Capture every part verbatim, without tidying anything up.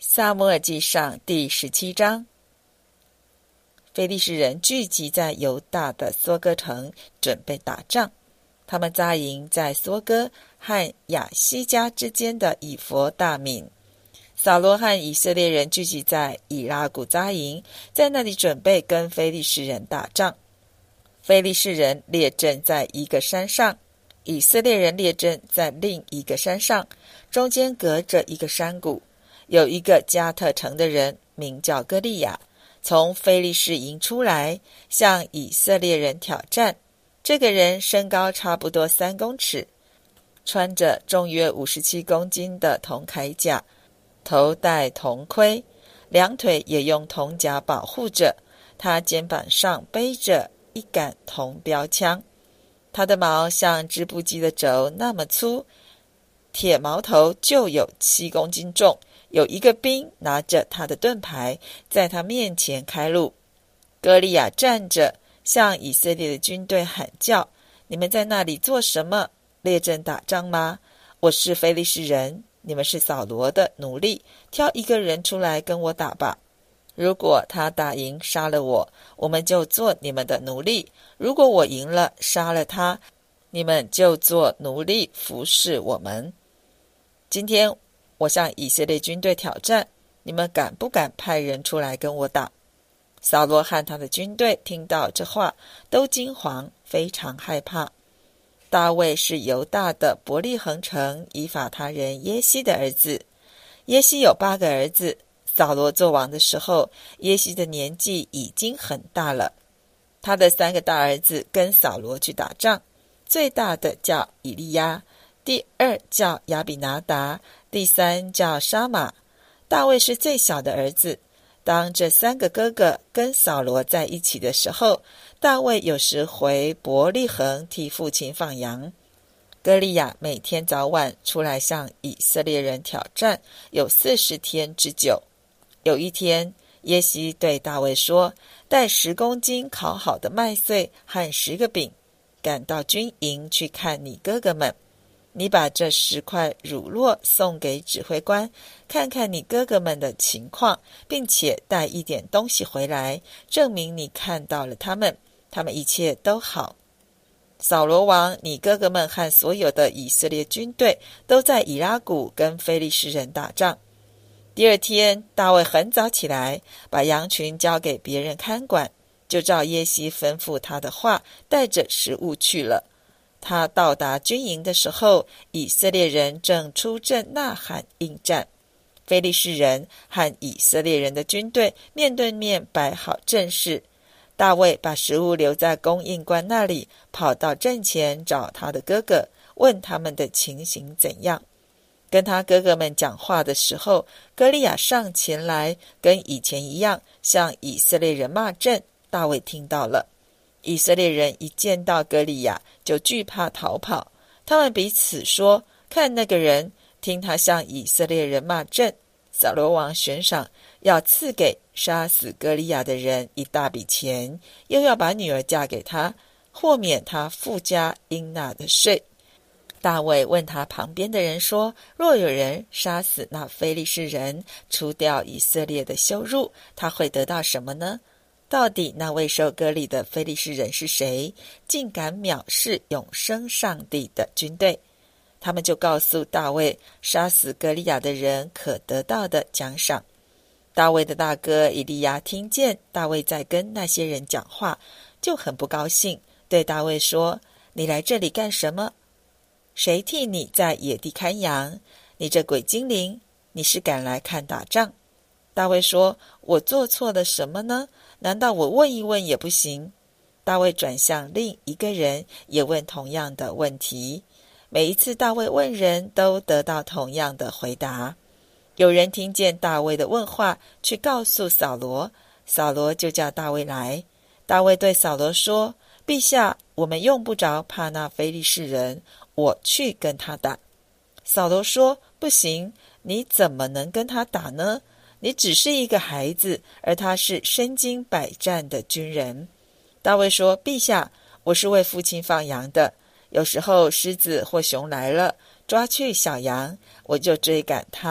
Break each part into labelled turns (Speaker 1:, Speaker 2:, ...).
Speaker 1: 撒母耳记上第十七章，非利士人聚集在犹大的梭哥城，准备打仗。他们扎营在梭哥和亚西加之间的以弗大敏。扫罗和以色列人聚集在以拉谷扎营，在那里准备跟非利士人打仗。非利士人列阵在一个山上，以色列人列阵在另一个山上，中间隔着一个山谷。有一个加特城的人名叫歌利亚，从非利士营出来，向以色列人挑战。这个人身高差不多三公尺，穿着重约五十七公斤的铜铠甲，头戴铜盔，两腿也用铜甲保护着。他肩膀上背着一杆铜标枪，他的毛像织布机的轴那么粗，铁矛头就有七公斤重。有一个兵拿着他的盾牌，在他面前开路。歌利亚站着，向以色列的军队喊叫：你们在那里做什么？列阵打仗吗？我是非利士人，你们是扫罗的奴隶，挑一个人出来跟我打吧。如果他打赢杀了我，我们就做你们的奴隶；如果我赢了杀了他，你们就做奴隶服侍我们。今天我向以色列军队挑战，你们敢不敢派人出来跟我打？扫罗和他的军队听到这话，都惊惶，非常害怕。大卫是犹大的伯利恒城以法他人耶西的儿子。耶西有八个儿子，扫罗做王的时候，耶西的年纪已经很大了。他的三个大儿子跟扫罗去打仗，最大的叫以利亚，第二叫亚比拿达，第三叫沙马。大卫是最小的儿子。当这三个哥哥跟扫罗在一起的时候，大卫有时回伯利恒替父亲放羊。歌利亚每天早晚出来向以色列人挑战，有四十天之久。有一天，耶西对大卫说：带十公斤烤好的麦穗和十个饼，赶到军营去看你哥哥们。你把这十块乳酪送给指挥官，看看你哥哥们的情况，并且带一点东西回来，证明你看到了他们，他们一切都好。扫罗王，你哥哥们和所有的以色列军队都在以拉谷跟非利士人打仗。第二天，大卫很早起来，把羊群交给别人看管，就照耶西吩咐他的话，带着食物去了。他到达军营的时候，以色列人正出阵呐喊应战。非利士人和以色列人的军队面对面摆好阵势。大卫把食物留在供应官那里，跑到阵前找他的哥哥，问他们的情形怎样。跟他哥哥们讲话的时候，歌利亚上前来，跟以前一样向以色列人骂阵。大卫听到了。以色列人一见到歌利亚，就惧怕逃跑。他们彼此说：看那个人，听他向以色列人骂阵。扫罗王悬赏，要赐给杀死歌利亚的人一大笔钱，又要把女儿嫁给他，豁免他父家应纳的税。大卫问他旁边的人说：若有人杀死那非利士人，除掉以色列的羞辱，他会得到什么呢？到底那未受割礼的非利士人是谁，竟敢藐视永生上帝的军队？他们就告诉大卫杀死歌利亚的人可得到的奖赏。大卫的大哥以利亚听见大卫在跟那些人讲话，就很不高兴，对大卫说：你来这里干什么？谁替你在野地看羊？你这鬼精灵，你是赶来看打仗？大卫说：我做错了什么呢？难道我问一问也不行？大卫转向另一个人，也问同样的问题。每一次大卫问人，都得到同样的回答。有人听见大卫的问话，去告诉扫罗，扫罗就叫大卫来。大卫对扫罗说：陛下，我们用不着怕那非利士人，我去跟他打。扫罗说：不行，你怎么能跟他打呢？你只是一个孩子，而他是身经百战的军人。大卫说：陛下，我是为父亲放羊的，有时候狮子或熊来了，抓去小羊，我就追赶他，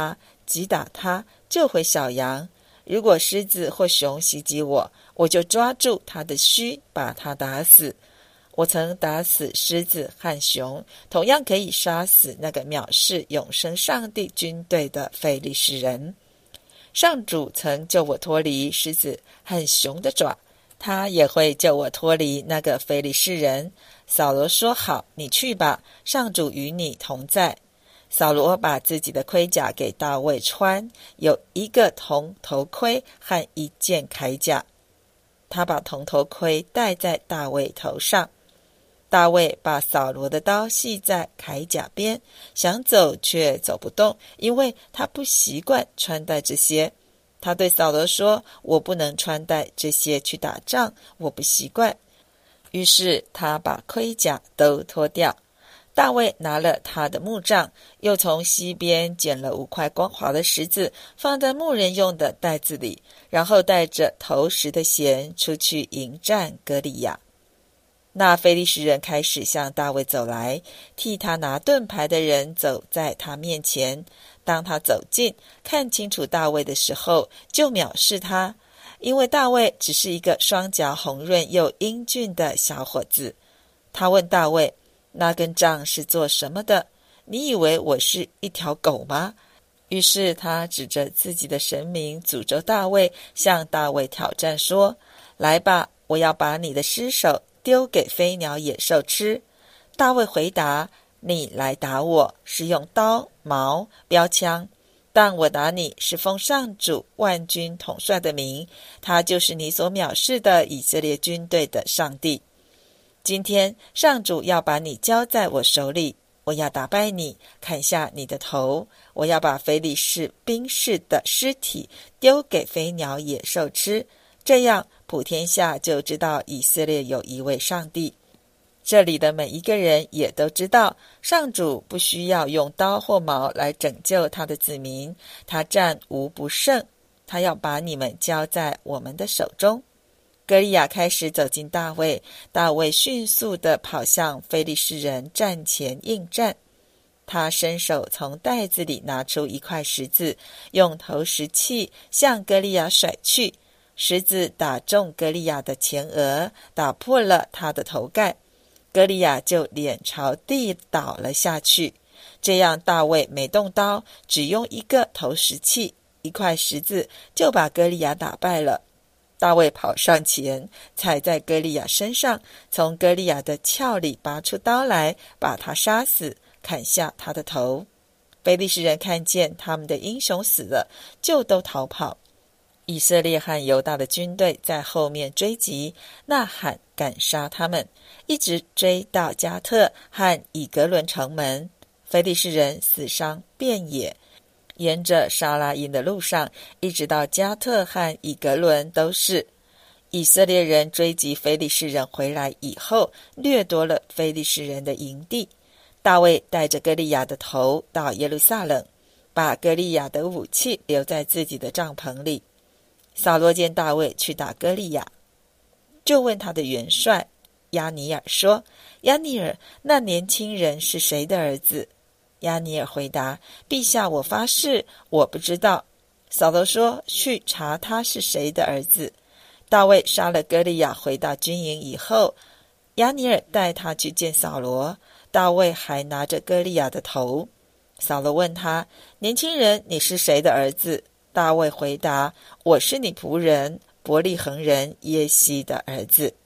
Speaker 1: 击打他，救回小羊。如果狮子或熊袭击我，我就抓住他的须，把他打死。我曾打死狮子和熊，同样可以杀死那个藐视永生上帝军队的非利士人。上主曾救我脱离狮子和熊的爪，他也会救我脱离那个非利士人。扫罗说：好，你去吧，上主与你同在。扫罗把自己的盔甲给大卫穿，有一个铜头盔和一件铠甲。他把铜头盔戴在大卫头上。大卫把扫罗的刀系在铠甲边，想走却走不动，因为他不习惯穿戴这些。他对扫罗说：我不能穿戴这些去打仗，我不习惯。于是他把盔甲都脱掉。大卫拿了他的木杖，又从西边捡了五块光滑的石子，放在牧人用的袋子里，然后带着投石的弦出去迎战歌利亚。那非利士人开始向大卫走来，替他拿盾牌的人走在他面前。当他走近，看清楚大卫的时候，就藐视他，因为大卫只是一个双脚红润又英俊的小伙子。他问大卫：那根杖是做什么的？你以为我是一条狗吗？于是他指着自己的神明诅咒大卫，向大卫挑战说：来吧，我要把你的尸首丢给飞鸟野兽吃。大卫回答：你来打我是用刀、矛、标枪，但我打你是奉上主万军统帅的名，他就是你所藐视的以色列军队的上帝。今天上主要把你交在我手里，我要打败你，砍下你的头，我要把非利士兵士的尸体丢给飞鸟野兽吃，这样普天下就知道以色列有一位上帝。这里的每一个人也都知道，上主不需要用刀或矛来拯救他的子民，他战无不胜，他要把你们交在我们的手中。歌利亚开始走近大卫，大卫迅速地跑向非利士人战前应战。他伸手从袋子里拿出一块石子，用投石器向歌利亚甩去，石子打中歌利亚的前额，打破了他的头盖，歌利亚就脸朝地倒了下去。这样大卫没动刀，只用一个投石器，一块石子就把歌利亚打败了。大卫跑上前，踩在歌利亚身上，从歌利亚的鞘里拔出刀来，把他杀死，砍下他的头。非利士人看见他们的英雄死了，就都逃跑。以色列和犹大的军队在后面追击，呐喊赶杀他们，一直追到加特和以格伦城门。非利士人死伤遍野，沿着沙拉因的路上，一直到加特和以格伦都是。以色列人追击非利士人回来以后，掠夺了非利士人的营地。大卫带着歌利亚的头到耶路撒冷，把歌利亚的武器留在自己的帐篷里。扫罗见大卫去打歌利亚，就问他的元帅押尼尔说：押尼尔，那年轻人是谁的儿子？押尼尔回答：陛下，我发誓我不知道。扫罗说：去查他是谁的儿子。大卫杀了歌利亚，回到军营以后，押尼尔带他去见扫罗，大卫还拿着歌利亚的头。扫罗问他：年轻人，你是谁的儿子？大卫回答：我是你仆人伯利恒人耶西的儿子。